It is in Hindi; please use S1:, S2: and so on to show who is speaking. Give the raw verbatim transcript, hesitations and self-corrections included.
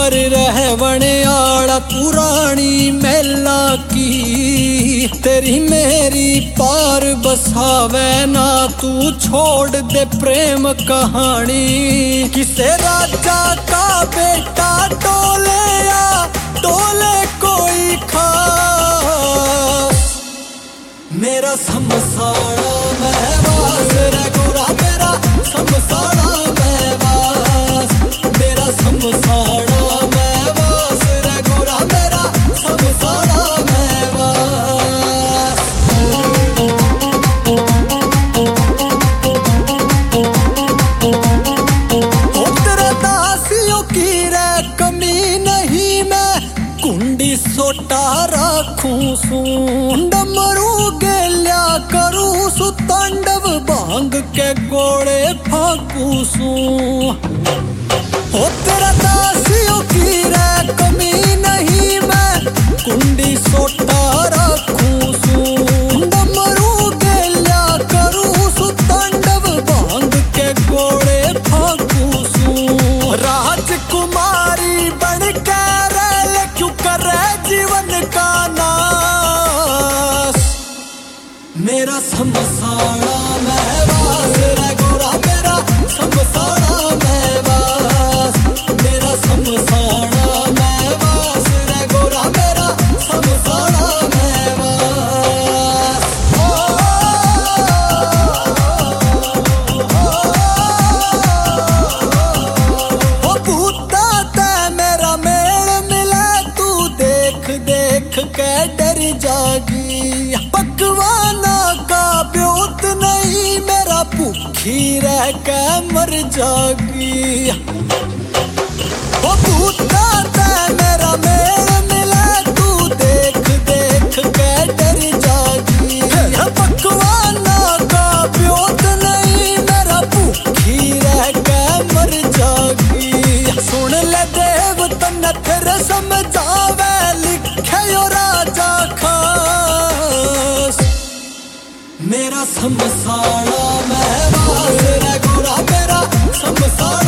S1: घर रहवण आड़ा पुरानी मेला की, तेरी मेरी पार बसावे ना तू छोड़ दे प्रेम कहानी। किसे राजा का बेटा डोले या डोले कोई खास, मेरा समसाड़ा महवास रे गोरा मेरा समसाड़ा महवास, मेरा समसाड़ा महवास रे गोरा मेरा समसाड़ा महवास। ओ तेरे दासियों की रे कमी नहीं, मैं कुंडी सोटा रखूं सू, डमरू गेल्या करूं सू, तांडव भांग के गोड़े फांकू सू। ओ तेरा दासियों की रे कमी नहीं, मैं कुंडी सोटा रखूं सू, डमरू गेल्या करूं सू, तांडव भांग के गोड़े फांकू सू। राजकुमारी बन के रह क्यों करे जीवन का नाश, मेरा समसाड़ा महवास रे गोरा मेरा समसाड़ा महवास, मेरा समसाड़ा महवास रे गोरा मेरा समसाड़ा महवास। ओ भूता ते मेरा मेल मिले, तू देख देख के डर जागी, पकवाना का ब्योत नहीं, मेरा भूखी रह के मर जागी। ओ भूता ते मेरा मेल मिले, तू देख देख के डर जागी, पकवाना का ब्योत नहीं, मेरा भूखी रह के मर जागी। सुन ले देव तन्ने फिर समझावे, लिखे यो राजा खास, मेरा समसाड़ा महवास रे गोरा मेरा समसाड़ा